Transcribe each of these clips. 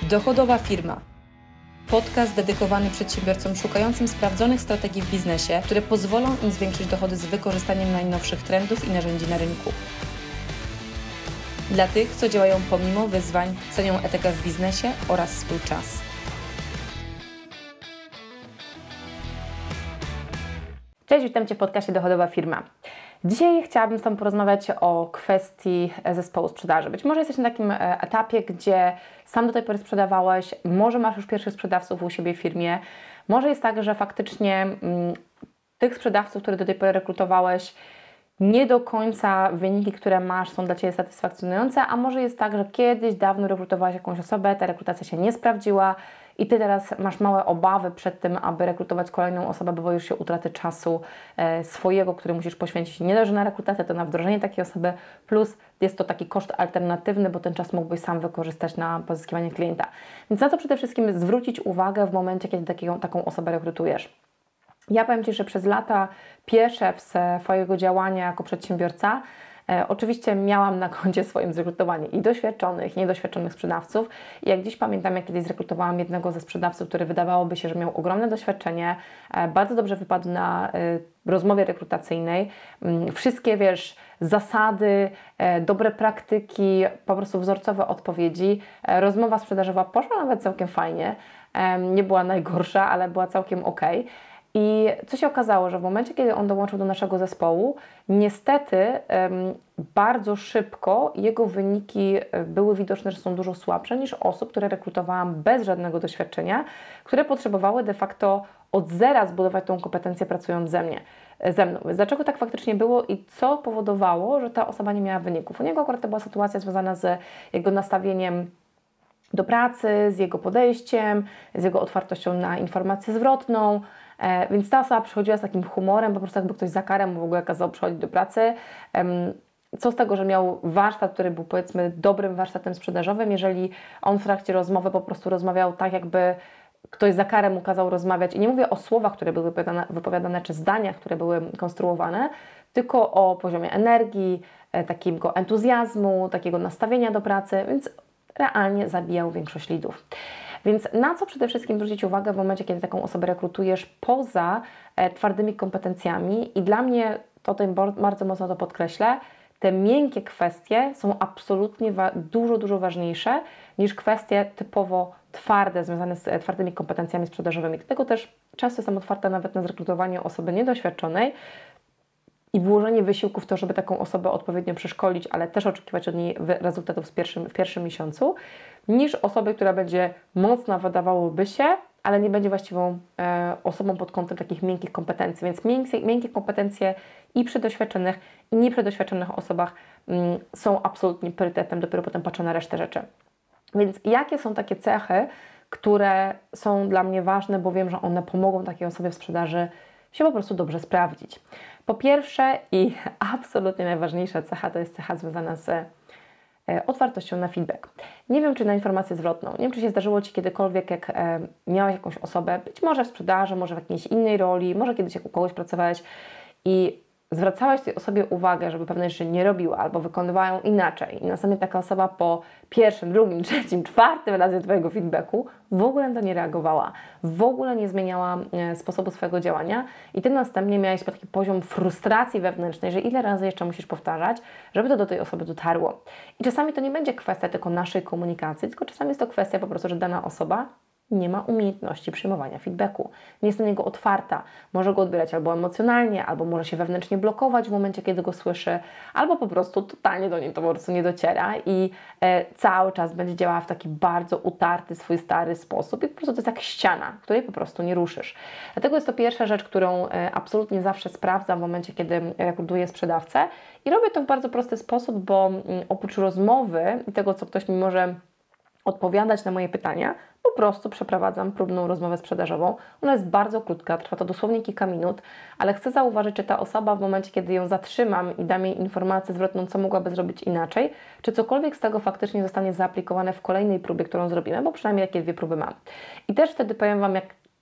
Dochodowa firma. Podcast dedykowany przedsiębiorcom szukającym sprawdzonych strategii w biznesie, które pozwolą im zwiększyć dochody z wykorzystaniem najnowszych trendów i narzędzi na rynku. Dla tych, co działają pomimo wyzwań, cenią etykę w biznesie oraz swój czas. Cześć, witam Cię w podcaście Dochodowa Firma. Dzisiaj chciałabym z Tobą porozmawiać o kwestii zespołu sprzedaży. Być może jesteś na takim etapie, gdzie sam do tej pory sprzedawałeś, może masz już pierwszych sprzedawców u siebie w firmie, może jest tak, że faktycznie tych sprzedawców, które do tej pory rekrutowałeś, nie do końca wyniki, które masz, są dla Ciebie satysfakcjonujące, a może jest tak, że kiedyś dawno rekrutowałeś jakąś osobę, ta rekrutacja się nie sprawdziła i Ty teraz masz małe obawy przed tym, aby rekrutować kolejną osobę, bo boisz się utraty czasu swojego, który musisz poświęcić nie dość na rekrutację, to na wdrożenie takiej osoby, plus jest to taki koszt alternatywny, bo ten czas mógłbyś sam wykorzystać na pozyskiwanie klienta. Więc na to przede wszystkim zwrócić uwagę w momencie, kiedy taką osobę rekrutujesz. Ja powiem Ci, że przez lata pierwsze swojego działania jako przedsiębiorca oczywiście miałam na koncie swoim zrekrutowanie i doświadczonych, i niedoświadczonych sprzedawców. I jak dziś pamiętam, jak kiedyś zrekrutowałam jednego ze sprzedawców, który wydawałoby się, że miał ogromne doświadczenie, bardzo dobrze wypadł na rozmowie rekrutacyjnej. Wszystkie, zasady, dobre praktyki, po prostu wzorcowe odpowiedzi. Rozmowa sprzedażowa poszła nawet całkiem fajnie. Nie była najgorsza, ale była całkiem okej. I co się okazało, że w momencie, kiedy on dołączył do naszego zespołu, niestety bardzo szybko jego wyniki były widoczne, że są dużo słabsze niż osób, które rekrutowałam bez żadnego doświadczenia, które potrzebowały de facto od zera zbudować tą kompetencję pracując ze mną. Dlaczego tak faktycznie było i co powodowało, że ta osoba nie miała wyników? U niego akurat to była sytuacja związana z jego nastawieniem do pracy, z jego podejściem, z jego otwartością na informację zwrotną. Więc ta osoba przychodziła z takim humorem, po prostu jakby ktoś za karę mu w ogóle kazał przychodzić do pracy. Co z tego, że miał warsztat, który był powiedzmy dobrym warsztatem sprzedażowym, jeżeli on w trakcie rozmowy po prostu rozmawiał tak, jakby ktoś za karę mu kazał rozmawiać. I nie mówię o słowach, które były wypowiadane, czy zdaniach, które były konstruowane, tylko o poziomie energii, takiego entuzjazmu, takiego nastawienia do pracy, więc realnie zabijał większość lidów. Więc na co przede wszystkim zwrócić uwagę w momencie, kiedy taką osobę rekrutujesz poza twardymi kompetencjami i dla mnie, tutaj bardzo mocno to podkreślę, te miękkie kwestie są absolutnie dużo ważniejsze niż kwestie typowo twarde, związane z twardymi kompetencjami sprzedażowymi. Dlatego też często jestem otwarta nawet na zrekrutowanie osoby niedoświadczonej i włożenie wysiłku w to, żeby taką osobę odpowiednio przeszkolić, ale też oczekiwać od niej rezultatów w pierwszym miesiącu, niż osoby, która będzie mocna, wydawałoby się, ale nie będzie właściwą osobą pod kątem takich miękkich kompetencji. Więc miękkie kompetencje i przy doświadczonych, i nieprzedoświadczonych osobach są absolutnie priorytetem, dopiero potem patrzę na resztę rzeczy. Więc jakie są takie cechy, które są dla mnie ważne, bo wiem, że one pomogą takiej osobie w sprzedaży się po prostu dobrze sprawdzić. Po pierwsze i absolutnie najważniejsza cecha to jest cecha związana z otwartością na feedback. Nie wiem, czy na informację zwrotną. Nie wiem, czy się zdarzyło Ci kiedykolwiek, jak miałaś jakąś osobę, być może w sprzedaży, może w jakiejś innej roli, może kiedyś jak u kogoś pracowałeś i zwracałeś tej osobie uwagę, żeby pewne rzeczy nie robiła albo wykonywała ją inaczej i następnie taka osoba po pierwszym, drugim, trzecim, czwartym razie Twojego feedbacku w ogóle na to nie reagowała, w ogóle nie zmieniała sposobu swojego działania i Ty następnie miałeś taki poziom frustracji wewnętrznej, że ile razy jeszcze musisz powtarzać, żeby to do tej osoby dotarło. I czasami to nie będzie kwestia tylko naszej komunikacji, tylko czasami jest to kwestia po prostu, że dana osoba nie ma umiejętności przyjmowania feedbacku. Nie jest na niego otwarta. Może go odbierać albo emocjonalnie, albo może się wewnętrznie blokować w momencie, kiedy go słyszy, albo po prostu totalnie do niej to po prostu nie dociera i cały czas będzie działała w taki bardzo utarty, swój stary sposób i po prostu to jest jak ściana, której po prostu nie ruszysz. Dlatego jest to pierwsza rzecz, którą absolutnie zawsze sprawdzam w momencie, kiedy rekrutuję sprzedawcę i robię to w bardzo prosty sposób, bo oprócz rozmowy i tego, co ktoś mi może odpowiadać na moje pytania, po prostu przeprowadzam próbną rozmowę sprzedażową. Ona jest bardzo krótka, trwa to dosłownie kilka minut, ale chcę zauważyć, czy ta osoba w momencie, kiedy ją zatrzymam i dam jej informację zwrotną, co mogłaby zrobić inaczej, czy cokolwiek z tego faktycznie zostanie zaaplikowane w kolejnej próbie, którą zrobimy, bo przynajmniej takie 2 próby mam. I też wtedy powiem Wam, jak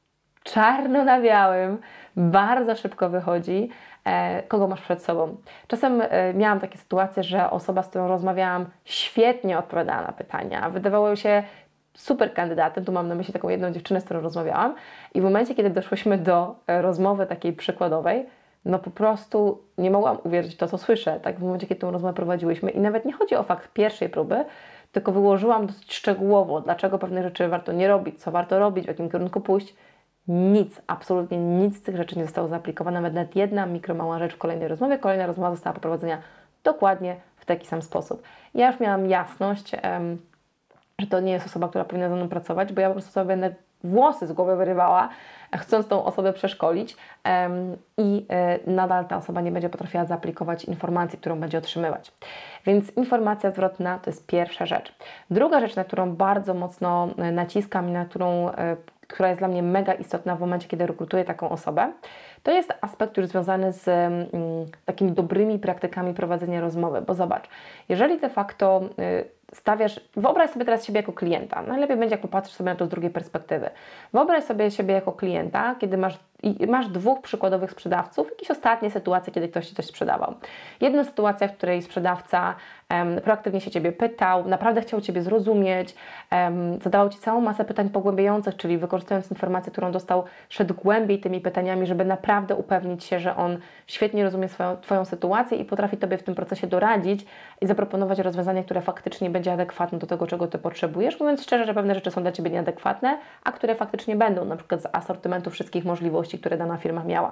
czarno na białym, bardzo szybko wychodzi, kogo masz przed sobą. Czasem miałam takie sytuacje, że osoba, z którą rozmawiałam, świetnie odpowiadała na pytania. Wydawało się super kandydatem, tu mam na myśli taką jedną dziewczynę, z którą rozmawiałam i w momencie, kiedy doszłyśmy do rozmowy takiej przykładowej, no po prostu nie mogłam uwierzyć w to, co słyszę, tak, w momencie, kiedy tę rozmowę prowadziłyśmy i nawet nie chodzi o fakt pierwszej próby, tylko wyłożyłam dosyć szczegółowo, dlaczego pewne rzeczy warto nie robić, co warto robić, w jakim kierunku pójść. Nic, absolutnie nic z tych rzeczy nie zostało zaaplikowane, nawet jedna mikromała rzecz w kolejnej rozmowie. Kolejna rozmowa została poprowadzona dokładnie w taki sam sposób. Ja już miałam jasność, że to nie jest osoba, która powinna ze mną pracować, bo ja po prostu sobie będę włosy z głowy wyrywała, chcąc tą osobę przeszkolić i nadal ta osoba nie będzie potrafiła zaaplikować informacji, którą będzie otrzymywać. Więc informacja zwrotna to jest pierwsza rzecz. Druga rzecz, na którą bardzo mocno naciskam i która jest dla mnie mega istotna w momencie, kiedy rekrutuję taką osobę, to jest aspekt już związany z takimi dobrymi praktykami prowadzenia rozmowy, bo zobacz, jeżeli de facto wyobraź sobie teraz siebie jako klienta, najlepiej będzie, jak popatrzysz sobie na to z drugiej perspektywy. Wyobraź sobie siebie jako klienta, kiedy masz dwóch przykładowych sprzedawców, jakieś ostatnie sytuacje, kiedy ktoś Ci coś sprzedawał. Jedna sytuacja, w której sprzedawca proaktywnie się Ciebie pytał, naprawdę chciał Ciebie zrozumieć, zadawał Ci całą masę pytań pogłębiających, czyli wykorzystując informację, którą dostał, szedł głębiej tymi pytaniami, żeby naprawdę upewnić się, że on świetnie rozumie Twoją sytuację i potrafi Tobie w tym procesie doradzić i zaproponować rozwiązanie, które faktycznie będzie adekwatne do tego, czego Ty potrzebujesz, mówiąc szczerze, że pewne rzeczy są dla Ciebie nieadekwatne, a które faktycznie będą, na przykład z asortymentu wszystkich możliwości, które dana firma miała.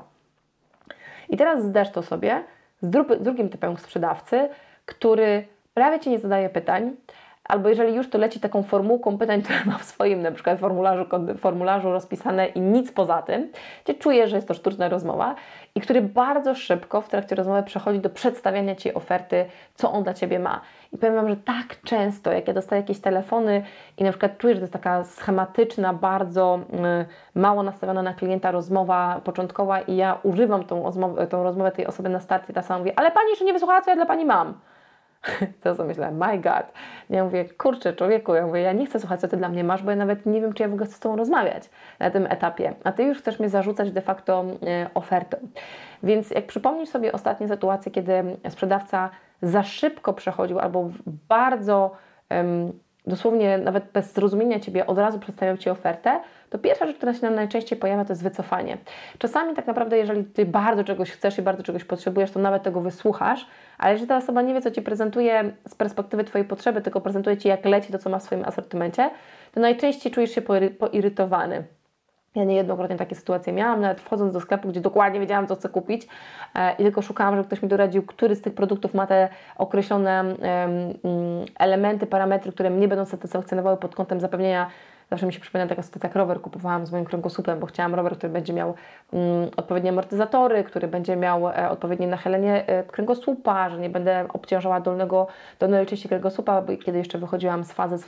I teraz zderz to sobie z drugim typem sprzedawcy, który prawie Ci nie zadaje pytań, albo jeżeli już, to leci taką formułką pytań, które ma w swoim na przykład formularzu rozpisane i nic poza tym, gdzie czuje, że jest to sztuczna rozmowa i który bardzo szybko w trakcie rozmowy przechodzi do przedstawiania Ci oferty, co on dla Ciebie ma. I powiem Wam, że tak często, jak ja dostaję jakieś telefony i na przykład czuję, że to jest taka schematyczna, bardzo mało nastawiona na klienta rozmowa początkowa i ja używam tą rozmowę tej osoby na starcie, ta sama mówi, ale Pani jeszcze nie wysłuchała, co ja dla Pani mam. To co myślę, my God. Ja mówię, kurczę, człowieku, ja nie chcę słuchać, co Ty dla mnie masz, bo ja nawet nie wiem, czy ja w ogóle chcę z Tobą rozmawiać na tym etapie, a Ty już chcesz mnie zarzucać de facto ofertą. Więc jak przypomnisz sobie ostatnie sytuacje, kiedy sprzedawca za szybko przechodził albo bardzo dosłownie nawet bez zrozumienia Ciebie od razu przedstawiał Ci ofertę, to pierwsza rzecz, która się nam najczęściej pojawia, to jest wycofanie. Czasami tak naprawdę, jeżeli Ty bardzo czegoś chcesz i bardzo czegoś potrzebujesz, to nawet tego wysłuchasz, ale jeżeli ta osoba nie wie, co Ci prezentuje z perspektywy Twojej potrzeby, tylko prezentuje Ci, jak leci to, co ma w swoim asortymencie, to najczęściej czujesz się poirytowany. Ja niejednokrotnie takie sytuacje miałam, nawet wchodząc do sklepu, gdzie dokładnie wiedziałam, co chcę kupić i tylko szukałam, żeby ktoś mi doradził, który z tych produktów ma te określone elementy, parametry, które mnie będą satysfakcjonowały pod kątem zapewnienia. Zawsze mi się przypomina taka sytuacja, jak rower kupowałam z moim kręgosłupem, bo chciałam rower, który będzie miał odpowiednie amortyzatory, który będzie miał odpowiednie nachylenie kręgosłupa, że nie będę obciążała dolnej części kręgosłupa, bo kiedy jeszcze wychodziłam z fazy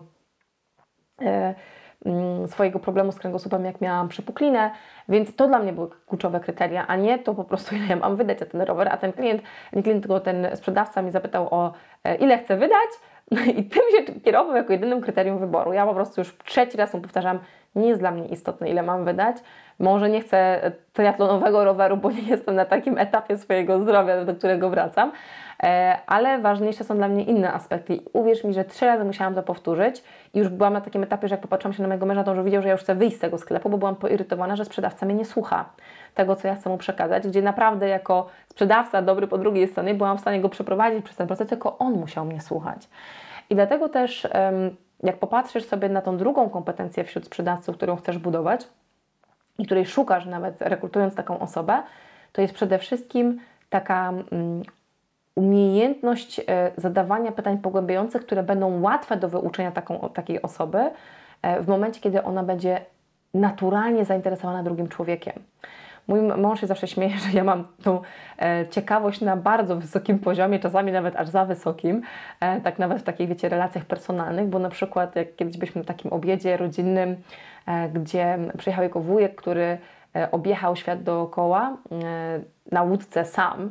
swojego problemu z kręgosłupem, jak miałam przepuklinę, więc to dla mnie były kluczowe kryteria, a nie to po prostu, ile ja mam wydać za ten rower, a ten klient, tylko ten sprzedawca mi zapytał o ile chcę wydać, no i tym się kierował jako jedynym kryterium wyboru. Ja po prostu już trzeci raz mu powtarzam, nie jest dla mnie istotne, ile mam wydać. Może nie chcę triatlonowego roweru, bo nie jestem na takim etapie swojego zdrowia, do którego wracam, ale ważniejsze są dla mnie inne aspekty. I uwierz mi, że 3 razy musiałam to powtórzyć i już byłam na takim etapie, że jak popatrzyłam się na mojego męża, to już widział, że ja już chcę wyjść z tego sklepu, bo byłam poirytowana, że sprzedawca mnie nie słucha tego, co ja chcę mu przekazać, gdzie naprawdę jako sprzedawca dobry po drugiej stronie byłam w stanie go przeprowadzić przez ten proces, tylko on musiał mnie słuchać. I dlatego też jak popatrzysz sobie na tą drugą kompetencję wśród sprzedawców, którą chcesz budować i której szukasz nawet rekrutując taką osobę, to jest przede wszystkim taka umiejętność zadawania pytań pogłębiających, które będą łatwe do wyuczenia takiej osoby w momencie, kiedy ona będzie naturalnie zainteresowana drugim człowiekiem. Mój mąż się zawsze śmieje, że ja mam tą ciekawość na bardzo wysokim poziomie, czasami nawet aż za wysokim, tak nawet w takich, wiecie, relacjach personalnych, bo na przykład jak kiedyś byliśmy na takim obiedzie rodzinnym, gdzie przyjechał jego wujek, który objechał świat dookoła na łódce sam.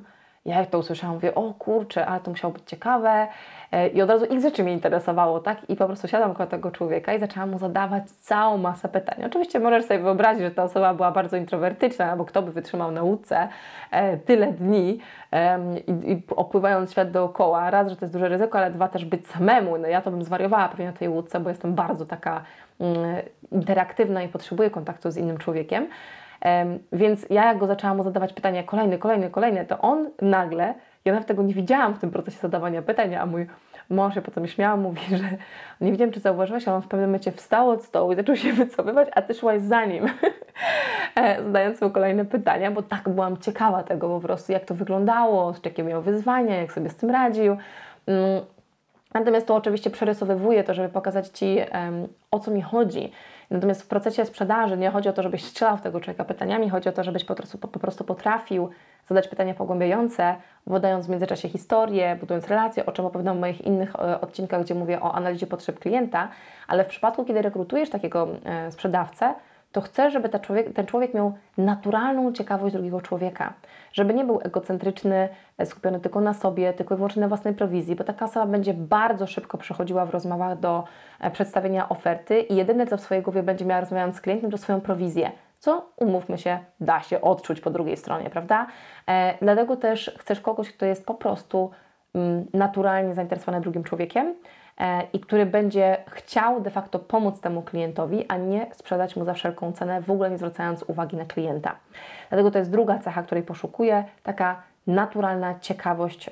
Ja jak to usłyszałam, mówię, o kurczę, ale to musiało być ciekawe i od razu ich rzeczy mnie interesowało, tak? I po prostu siadam koło tego człowieka i zaczęłam mu zadawać całą masę pytań. Oczywiście możesz sobie wyobrazić, że ta osoba była bardzo introwertyczna, bo kto by wytrzymał na łódce tyle dni i opływając świat dookoła. Raz, że to jest duże ryzyko, ale dwa, też być samemu. No ja to bym zwariowała pewnie na tej łódce, bo jestem bardzo taka interaktywna i potrzebuję kontaktu z innym człowiekiem. Więc ja jak go zaczęłam mu zadawać pytania kolejne, to on nagle, ja nawet tego nie widziałam w tym procesie zadawania pytań, a mój mąż się potem śmiał, mówi, że nie wiem, czy zauważyłaś, ale on w pewnym momencie wstał od stołu i zaczął się wycofywać, a ty szłaś za nim, zadając mu kolejne pytania, bo tak byłam ciekawa tego po prostu, jak to wyglądało, jakie miał wyzwania, jak sobie z tym radził. Natomiast to oczywiście przerysowywuję to, żeby pokazać Ci, o co mi chodzi. Natomiast w procesie sprzedaży nie chodzi o to, żebyś strzelał w tego człowieka pytaniami, chodzi o to, żebyś po prostu potrafił zadać pytania pogłębiające, podając w międzyczasie historię, budując relacje, o czym opowiadam w moich innych odcinkach, gdzie mówię o analizie potrzeb klienta, ale w przypadku, kiedy rekrutujesz takiego sprzedawcę, to chcę, żeby ten człowiek miał naturalną ciekawość drugiego człowieka. Żeby nie był egocentryczny, skupiony tylko na sobie, tylko i wyłącznie na własnej prowizji, bo taka osoba będzie bardzo szybko przechodziła w rozmowach do przedstawienia oferty i jedyne, co w swojej głowie będzie miała rozmawiając z klientem, to swoją prowizję. Co, umówmy się, da się odczuć po drugiej stronie, prawda? Dlatego też chcesz kogoś, kto jest po prostu naturalnie zainteresowany drugim człowiekiem, i który będzie chciał de facto pomóc temu klientowi, a nie sprzedać mu za wszelką cenę, w ogóle nie zwracając uwagi na klienta. Dlatego to jest druga cecha, której poszukuję, taka naturalna ciekawość,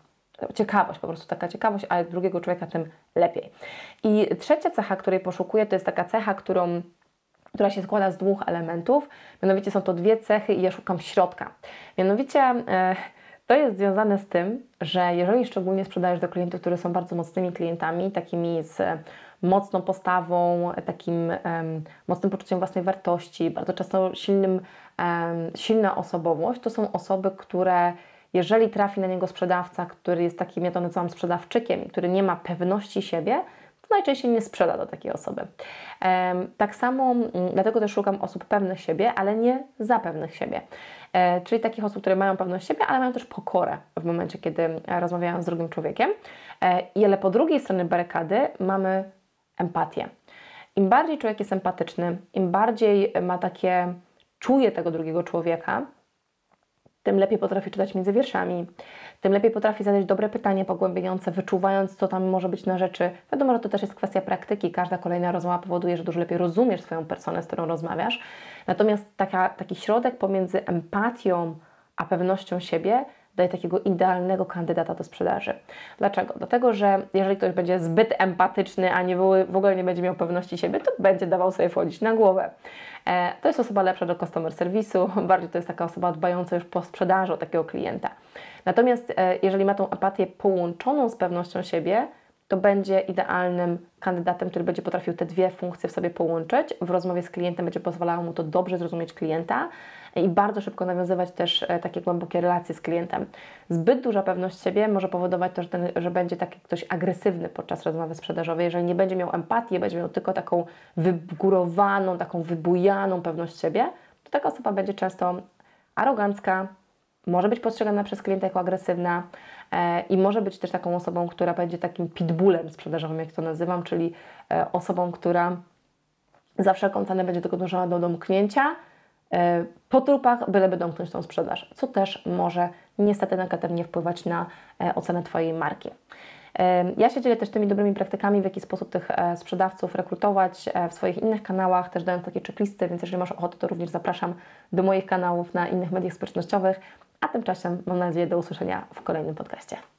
po prostu taka ciekawość, ale drugiego człowieka tym lepiej. I trzecia cecha, której poszukuję, to jest taka cecha, która się składa z dwóch elementów, mianowicie są to dwie cechy i ja szukam środka. Mianowicie to jest związane z tym, że jeżeli szczególnie sprzedajesz do klientów, którzy są bardzo mocnymi klientami, takimi z mocną postawą, takim mocnym poczuciem własnej wartości, bardzo często silna osobowość, to są osoby, które jeżeli trafi na niego sprzedawca, który jest takim, ja to nazywam sprzedawczykiem i który nie ma pewności siebie, to najczęściej nie sprzeda do takiej osoby. Tak samo, dlatego też szukam osób pewnych siebie, ale nie za pewnych siebie. Czyli takich osób, które mają pewność siebie, ale mają też pokorę w momencie, kiedy rozmawiają z drugim człowiekiem. Ale po drugiej stronie barykady mamy empatię. Im bardziej człowiek jest empatyczny, im bardziej czuje tego drugiego człowieka, tym lepiej potrafi czytać między wierszami, tym lepiej potrafi zadać dobre pytanie pogłębiające, wyczuwając, co tam może być na rzeczy. Wiadomo, że to też jest kwestia praktyki. Każda kolejna rozmowa powoduje, że dużo lepiej rozumiesz swoją personę, z którą rozmawiasz. Natomiast taki środek pomiędzy empatią a pewnością siebie daje takiego idealnego kandydata do sprzedaży. Dlaczego? Dlatego, że jeżeli ktoś będzie zbyt empatyczny, a w ogóle nie będzie miał pewności siebie, to będzie dawał sobie wchodzić na głowę. To jest osoba lepsza do customer serwisu, bardziej to jest taka osoba dbająca już po sprzedaży o takiego klienta. Natomiast jeżeli ma tą empatię połączoną z pewnością siebie, to będzie idealnym kandydatem, który będzie potrafił te dwie funkcje w sobie połączyć. W rozmowie z klientem będzie pozwalało mu to dobrze zrozumieć klienta i bardzo szybko nawiązywać też takie głębokie relacje z klientem. Zbyt duża pewność siebie może powodować to, że będzie taki ktoś agresywny podczas rozmowy sprzedażowej. Jeżeli nie będzie miał empatii, będzie miał tylko taką wygórowaną, taką wybujaną pewność siebie, to taka osoba będzie często arogancka, może być postrzegana przez klienta jako agresywna i może być też taką osobą, która będzie takim pitbullem sprzedażowym, jak to nazywam, czyli osobą, która za wszelką cenę będzie tylko dążyła do domknięcia po trupach, byleby domknąć tą sprzedaż, co też może niestety negatywnie wpływać na ocenę Twojej marki. Ja się dzielę też tymi dobrymi praktykami, w jaki sposób tych sprzedawców rekrutować w swoich innych kanałach, też dając takie checklisty, więc jeżeli masz ochotę, to również zapraszam do moich kanałów na innych mediach społecznościowych, a tymczasem mam nadzieję do usłyszenia w kolejnym podcaście.